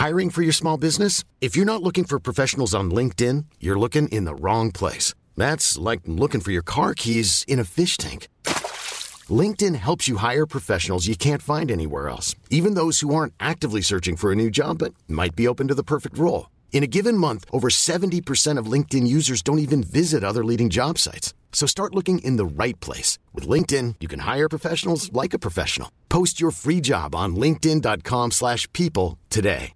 Hiring for your small business? If you're not looking for professionals on LinkedIn, you're looking in the wrong place. That's like looking for your car keys in a fish tank. LinkedIn helps you hire professionals you can't find anywhere else, even those who aren't actively searching for a new job but might be open to the perfect role. In a given month, over 70% of LinkedIn users don't even visit other leading job sites. So start looking in the right place. With LinkedIn, you can hire professionals like a professional. Post your free job on linkedin.com/people today.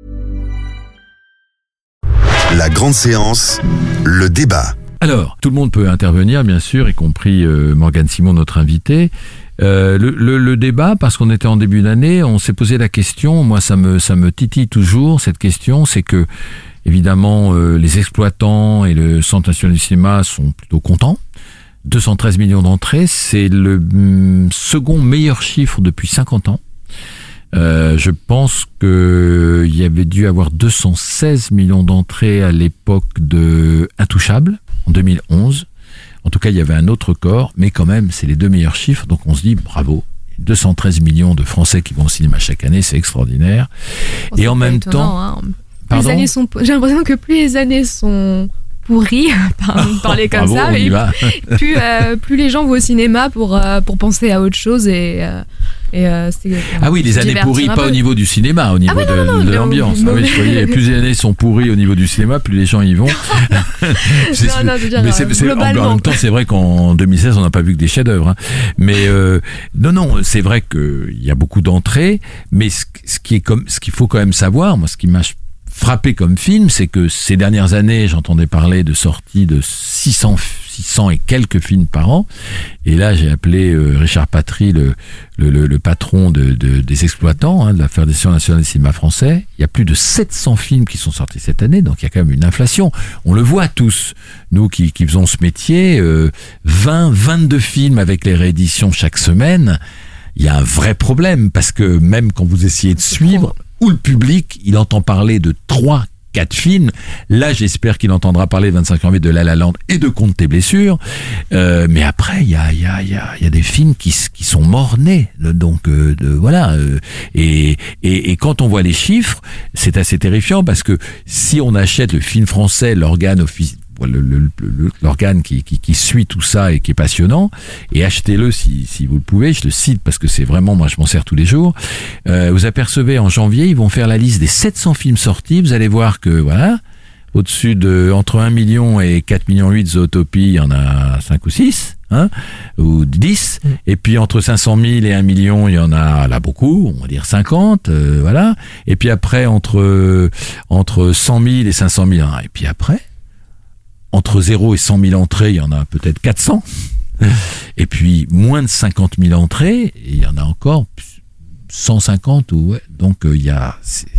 La grande séance, le débat. Alors, tout le monde peut intervenir, bien sûr, y compris Morgane Simon, notre invité. Le débat, parce qu'on était en début d'année, on s'est posé la question, moi ça me titille toujours, cette question, c'est que, évidemment, les exploitants et le Centre national du cinéma sont plutôt contents. 213 millions d'entrées, c'est le second meilleur chiffre depuis 50 ans. Je pense que il y avait dû avoir 216 millions d'entrées à l'époque de Intouchable, en 2011. En tout cas, il y avait un autre record, mais quand même, c'est les deux meilleurs chiffres, donc on se dit bravo. 213 millions de Français qui vont au cinéma chaque année, c'est extraordinaire. Et en même temps... Les années sont... J'ai l'impression que plus les années sont pourries, parler comme bravo, ça, et plus les gens vont au cinéma pour penser à autre chose ah oui, les années pourries, pas au niveau du cinéma, au niveau de l'ambiance. Ah oui, je voyais, plus les années sont pourries au niveau du cinéma, plus les gens y vont. En même temps, c'est vrai qu'en 2016, on n'a pas vu que des chefs-d'œuvre. Hein. Mais non, c'est vrai qu'il y a beaucoup d'entrées, mais ce qu'il faut quand même savoir, moi, ce qui m'a frappé comme film, c'est que ces dernières années, j'entendais parler de sorties de 600 et quelques films par an. Et là, j'ai appelé Richard Patry, le patron des exploitants, de la Fédération nationale du cinéma français. Il y a plus de 700 films qui sont sortis cette année, donc il y a quand même une inflation. On le voit tous, nous qui faisons ce métier, 22 films avec les rééditions chaque semaine. Il y a un vrai problème, parce que même quand vous essayez de suivre, où le public, il entend parler de 3-4 films. Là, j'espère qu'il entendra parler le 25 janvier de La La Land et de Compte tes blessures. Mais après, il y a des films qui sont morts-nés. Donc, voilà. Et quand on voit les chiffres, c'est assez terrifiant, parce que si on achète le film français, l'organe qui suit tout ça et qui est passionnant, et achetez-le si vous le pouvez, je le cite parce que c'est vraiment, moi je m'en sers tous les jours. Vous apercevez, en janvier, ils vont faire la liste des 700 films sortis, vous allez voir que voilà, au-dessus entre 1 million et 4 millions 8 Zootopie, il y en a 5 ou 6, ou 10, et puis entre 500 000 et 1 million, il y en a là beaucoup, on va dire 50, voilà, et puis après entre 100 000 et 500 000, et puis après entre 0 et 100 000 entrées, il y en a peut-être 400. Et puis, moins de 50 000 entrées, et il y en a encore 150. Donc, il y a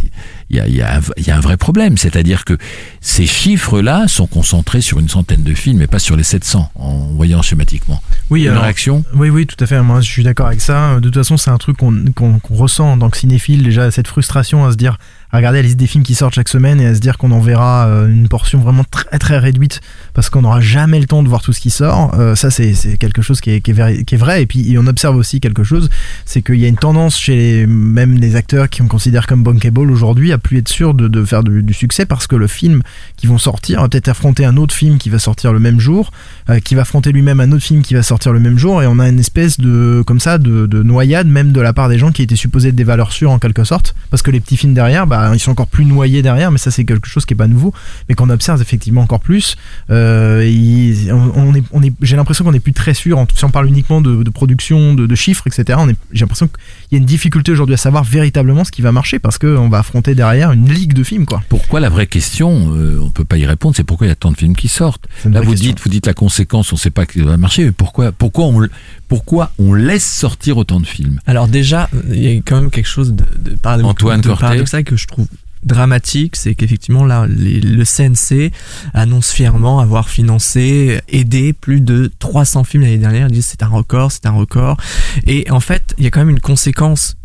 un vrai problème. C'est-à-dire que ces chiffres-là sont concentrés sur une centaine de films, et pas sur les 700, en voyant schématiquement. Oui, une réaction ? Oui, tout à fait. Moi, je suis d'accord avec ça. De toute façon, c'est un truc qu'on ressent en tant que cinéphile, déjà, cette frustration à se dire, à regarder la liste des films qui sortent chaque semaine et à se dire qu'on en verra une portion vraiment très très réduite, parce qu'on n'aura jamais le temps de voir tout ce qui sort. Ça, c'est quelque chose qui est vrai. Et puis on observe aussi quelque chose, c'est qu'il y a une tendance chez même les acteurs qui on considère comme bankable aujourd'hui à plus être sûr de faire du succès, parce que le film qui vont sortir va peut-être affronter un autre film qui va sortir le même jour, qui va affronter lui-même un autre film qui va sortir le même jour, et on a une espèce de noyade même de la part des gens qui étaient supposés être des valeurs sûres en quelque sorte, parce que les petits films derrière, ils sont encore plus noyés derrière, mais ça c'est quelque chose qui est pas nouveau, mais qu'on observe effectivement encore plus. J'ai l'impression qu'on n'est plus très sûr, si on parle uniquement de production, de chiffres, etc. J'ai l'impression qu'il y a une difficulté aujourd'hui à savoir véritablement ce qui va marcher, parce qu'on va affronter derrière une ligue de films, quoi. Pourquoi, la vraie question, on peut pas y répondre, c'est pourquoi il y a tant de films qui sortent. Là, vous dites la conséquence, on sait pas que ça va marcher, mais pourquoi on laisse sortir autant de films? Alors déjà, il y a quand même quelque chose de paradoxal que je trouve dramatique, c'est qu'effectivement là le CNC annonce fièrement avoir aidé plus de 300 films l'année dernière. Ils disent c'est un record, et en fait il y a quand même une conséquence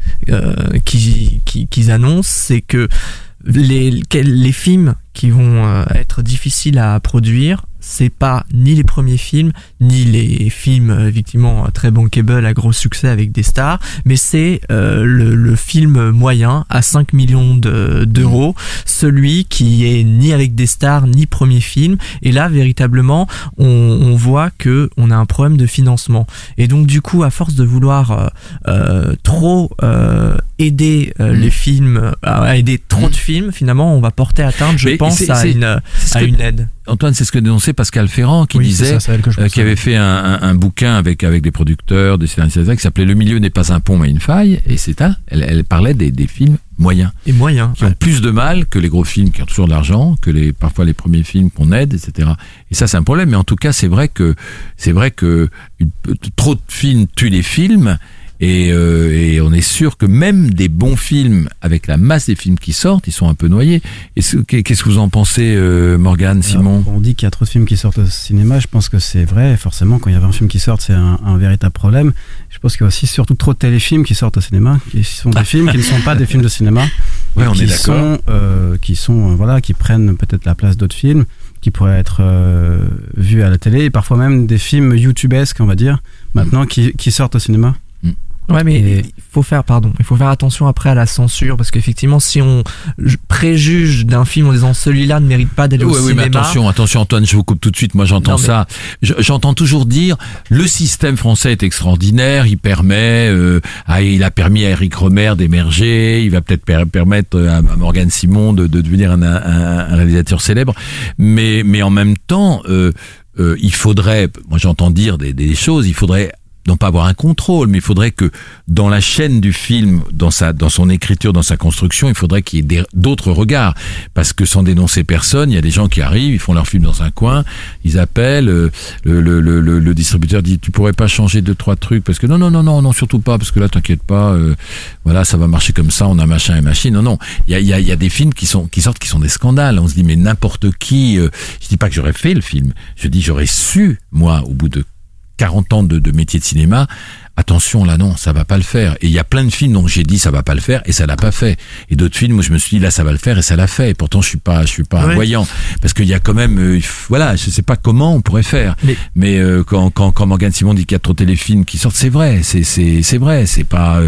qu'ils annoncent, c'est que les films qui vont être difficiles à produire, c'est pas ni les premiers films, ni les films effectivement très bankable à gros succès avec des stars, mais c'est le film moyen à 5 millions d'euros, celui qui est ni avec des stars ni premier film. Et là véritablement on voit que on a un problème de financement. Et donc du coup, à force de vouloir trop aider les films, à aider trop de films, finalement on va porter atteinte, je pense, à une aide. Antoine, c'est ce que dénonçait Pascal Ferrand, qui disait, qui avait fait un bouquin avec des producteurs, des scénaristes, qui s'appelait Le milieu n'est pas un pont mais une faille, et elle parlait des films moyens. Et moyens. Qui ont plus de mal que les gros films qui ont toujours de l'argent, que parfois les premiers films qu'on aide, etc. Et ça, c'est un problème, mais en tout cas, c'est vrai que trop de films tuent les films. Et on est sûr que même des bons films, avec la masse des films qui sortent, ils sont un peu noyés. Qu'est-ce que vous en pensez, Morgane, Simon? On dit qu'il y a trop de films qui sortent au cinéma. Je pense que c'est vrai. Forcément, quand il y a un film qui sort, c'est un véritable problème. Je pense qu'il y a aussi surtout trop de téléfilms qui sortent au cinéma, qui sont des films qui ne sont pas des films de cinéma. Ouais, on est d'accord. Qui prennent peut-être la place d'autres films qui pourraient être vus à la télé, et parfois même des films youtubesques, on va dire, maintenant qui sortent au cinéma. Ouais, mais il faut faire attention après à la censure, parce qu'effectivement, si on préjuge d'un film en disant celui-là ne mérite pas d'aller au cinéma. Oui, mais attention Antoine, je vous coupe tout de suite. Moi, j'entends ça. J'entends toujours dire le système français est extraordinaire. Il permet, il a permis à Éric Rohmer d'émerger. Il va peut-être permettre à Morgane Simon de devenir un réalisateur célèbre. Mais en même temps, il faudrait. Moi, j'entends dire des choses. Il faudrait non pas avoir un contrôle, mais il faudrait que dans la chaîne du film, dans son écriture, dans sa construction, il faudrait qu'il y ait d'autres regards, parce que sans dénoncer personne, il y a des gens qui arrivent, ils font leur film dans un coin, ils appellent, le distributeur dit tu pourrais pas changer 2-3 trucs, parce que non surtout pas, parce que là t'inquiète pas, voilà, ça va marcher comme ça, on a machin et machine. Non, il y a des films qui sortent qui sont des scandales. On se dit mais n'importe qui, je dis pas que j'aurais fait le film, je dis j'aurais su, moi, au bout de 40 ans de métier de cinéma, attention là non, ça va pas le faire. Et il y a plein de films dont j'ai dit ça va pas le faire et ça l'a pas fait. Et d'autres films où je me suis dit là ça va le faire et ça l'a fait. Et pourtant je suis pas un voyant, parce qu'il y a quand même voilà, je sais pas comment on pourrait faire. Mais quand Morgane Simon dit qu'il y a trop de téléfilms qui sortent, c'est vrai, c'est vrai, c'est pas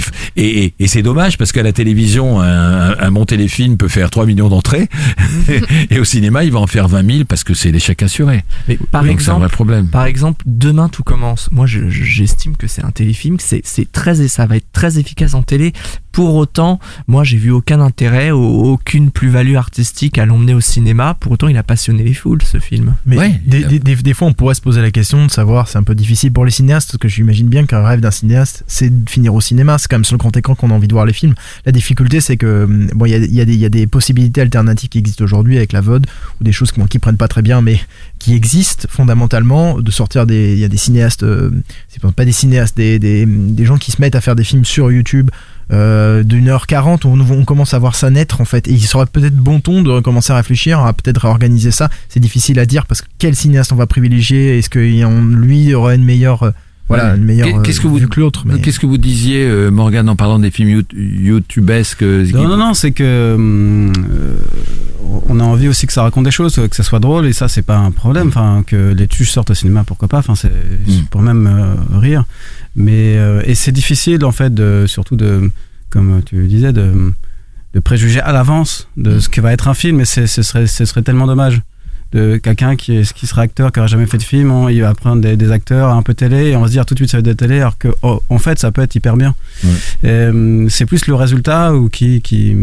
et c'est dommage, parce qu'à la télévision un bon téléfilm peut faire 3 millions d'entrées et au cinéma il va en faire 20 000 parce que c'est l'échec assuré. Mais donc c'est un vrai problème. Par exemple, Demain tout commence. Moi j'estime que c'est un téléfilm, ça va être très efficace en télé. Pour autant, moi j'ai vu aucun intérêt, aucune plus-value artistique à l'emmener au cinéma. Pour autant, il a passionné les foules, ce film. Mais des fois, on pourrait se poser la question de savoir, c'est un peu difficile pour les cinéastes, parce que j'imagine bien qu'un rêve d'un cinéaste, c'est de finir au cinéma. C'est quand même sur le grand écran qu'on a envie de voir les films. La difficulté, c'est que il y a des possibilités alternatives qui existent aujourd'hui avec la VOD, ou des choses qui prennent pas très bien, mais qui existent fondamentalement, de sortir il y a des cinéastes, c'est pas des cinéastes, des gens qui se mettent à faire des films sur YouTube d'1h40, on commence à voir ça naître en fait, et il serait peut-être bon ton de commencer à réfléchir à peut-être réorganiser ça. C'est difficile à dire, parce que quel cinéaste on va privilégier, est-ce que lui aurait une meilleure vue que l'autre. Qu'est-ce que vous disiez, Morgane, en parlant des films youtubesques? Non, c'est que on a envie aussi que ça raconte des choses, que ça soit drôle, et ça c'est pas un problème. Enfin, que les tuches sortent au cinéma, pourquoi pas, enfin c'est pour même rire. Mais et c'est difficile en fait, surtout comme tu disais, de préjuger à l'avance de ce que va être un film, et ce serait tellement dommage. De quelqu'un qui serait acteur, qui n'aurait jamais fait de film, il va prendre des acteurs un peu télé, et on va se dire tout de suite ça va être de la télé, alors que en fait ça peut être hyper bien. C'est plus le résultat qui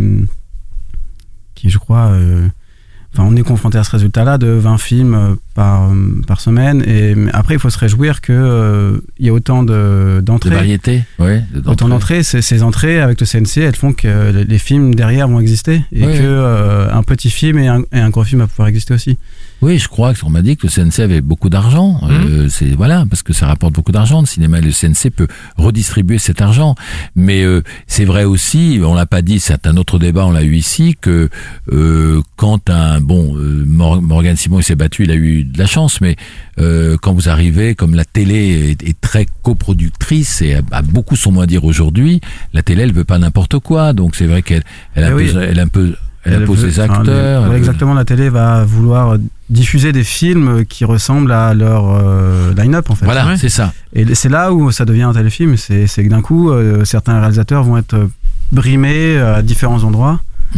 je crois, on est confronté à ce résultat-là de 20 films par semaine, et après il faut se réjouir que il y a autant d'entrées, de variétés, autant d'entrées. Ces entrées avec le CNC, elles font que les films derrière vont exister, et que un petit film et un gros film va pouvoir exister aussi. Oui, je crois qu'on m'a dit que le CNC avait beaucoup d'argent. Parce que ça rapporte beaucoup d'argent le cinéma, et le CNC peut redistribuer cet argent. Mais c'est vrai aussi, on l'a pas dit, c'est un autre débat, on l'a eu ici, que quand Morgane Simon il s'est battu, il a eu de la chance, mais quand vous arrivez, comme la télé est très coproductrice et a beaucoup son mot à dire aujourd'hui, la télé elle veut pas n'importe quoi, donc c'est vrai qu'elle a un peu Elle pose des acteurs. Exactement, la télé va vouloir diffuser des films qui ressemblent à leur line-up en fait. Voilà, c'est ça. Et c'est là où ça devient un téléfilm, c'est que d'un coup, certains réalisateurs vont être brimés à différents endroits.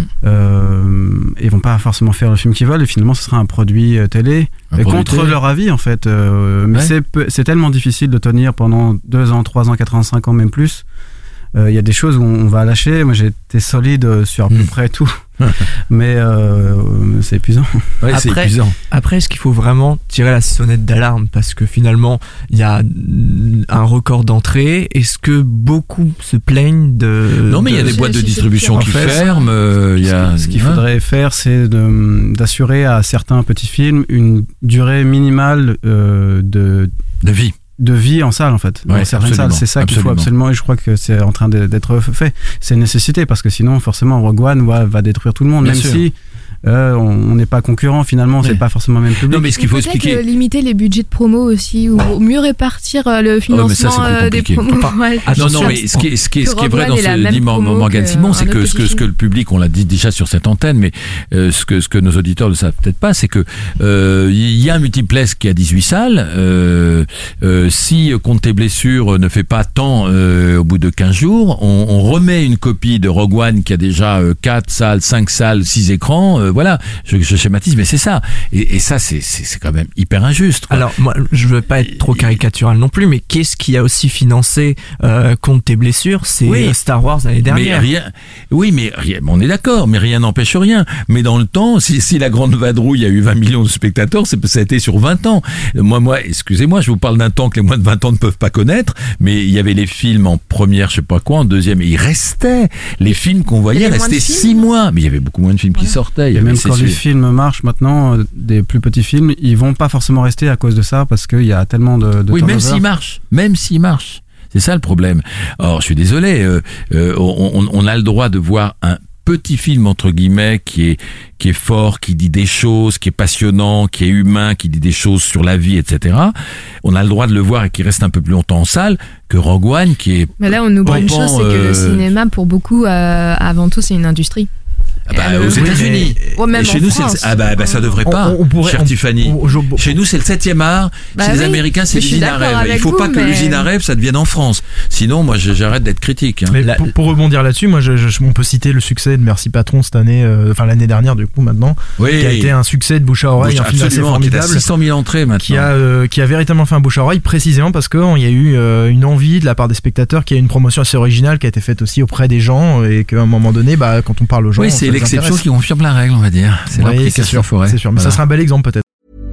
Et vont pas forcément faire le film qu'ils veulent, et finalement ce sera un produit télé contre leur avis en fait. Mais c'est tellement difficile de tenir pendant 2 ans, 3 ans, 4 ans, 5 ans, même plus. Il y a des choses où on va lâcher. Moi j'ai été solide sur à peu près tout. Mais c'est épuisant. Ouais, c'est épuisant. Après, est-ce qu'il faut vraiment tirer la sonnette d'alarme parce que finalement il y a un record d'entrée? Est-ce que beaucoup se plaignent de... Non, mais il y a des boîtes de distribution qui ferment. Ce qu'il faudrait faire, c'est d'assurer à certains petits films une durée minimale de vie. De vie en salle en fait, dans certaines salles, c'est ça qu'il faut absolument, et je crois que c'est en train d'être fait. C'est une nécessité parce que sinon forcément Rogue One va détruire tout le monde, même si on n'est pas concurrent finalement, c'est pas forcément le même public. Non, mais ce qu'il faut expliquer, limiter les budgets de promo aussi, ou mieux répartir le financement des promos. Non, mais ce qui est vrai dans ce dit Morgane Simon, c'est que ce que le public, on l'a dit déjà sur cette antenne, mais ce que nos auditeurs ne savent peut-être pas, c'est que il y a un multiplex qui a 18 salles. Si Compte tes blessures ne fait pas tant au bout de 15 jours, on remet une copie de Rogue One qui a déjà 4 salles, 5 salles, 6 écrans. Voilà, je schématise, mais c'est ça. Et ça, c'est quand même hyper injuste, quoi. Alors, moi, je veux pas être trop caricatural non plus, mais qu'est-ce qui a aussi financé Compte tes blessures? C'est Star Wars l'année dernière. Mais rien, on est d'accord, mais rien n'empêche rien. Mais dans le temps, si la Grande Vadrouille a eu 20 millions de spectateurs, ça a été sur 20 ans. Moi, excusez-moi, je vous parle d'un temps que les moins de 20 ans ne peuvent pas connaître, mais il y avait les films en première, je sais pas quoi, en deuxième, et il restait. Les films qu'on voyait restaient 6 mois. Mais il y avait beaucoup moins de films qui sortaient. Et même quand les films marchent maintenant, des plus petits films, ils vont pas forcément rester à cause de ça, parce qu'il y a tellement de oui, même s'ils marchent. C'est ça le problème. Or, je suis désolé, on a le droit de voir un petit film entre guillemets qui est fort, qui dit des choses, qui est passionnant, qui est humain, qui dit des choses sur la vie, etc. On a le droit de le voir et qui reste un peu plus longtemps en salle que Rogue One qui est... Mais là on oublie une chose, c'est que le cinéma pour beaucoup avant tout c'est une industrie. Aux États-Unis. Même chez nous, ça devrait pas. Chère Tiffany. Chez nous, c'est le 7e art. Chez les Américains, c'est l'usine à rêve. Il faut pas que l'usine à rêve, ça devienne en France. Sinon, moi, j'arrête d'être critique. Mais pour rebondir là-dessus, moi, on peut citer le succès de Merci Patron cette année, l'année dernière, du coup, maintenant. Oui. Qui a été un succès de bouche à oreille, un film assez formidable. Qui a 600 000 entrées maintenant. Qui a véritablement fait un bouche à oreille, précisément parce qu'il y a eu une envie de la part des spectateurs, qu'il y a une promotion assez originale qui a été faite aussi auprès des gens, et qu'à un moment donné, quand on parle aux gens, l'exception qui confirme la règle, on va dire. C'est l'application forêt. C'est sûr, mais ça sera un bel exemple peut-être.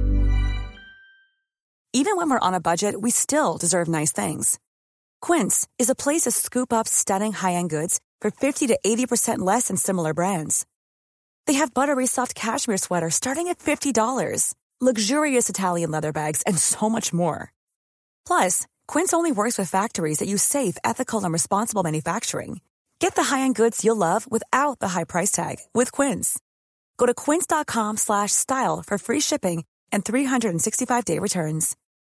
Even when we're on a budget, we still deserve nice things. Quince is a place to scoop up stunning high-end goods for 50 to 80% less than similar brands. They have buttery soft cashmere sweaters starting at $50, luxurious Italian leather bags, and so much more. Plus, Quince only works with factories that use safe, ethical, and responsible manufacturing. Get the high-end goods you'll love without the high price tag with Quince. Go to quince.com/style for free shipping and 365-day returns.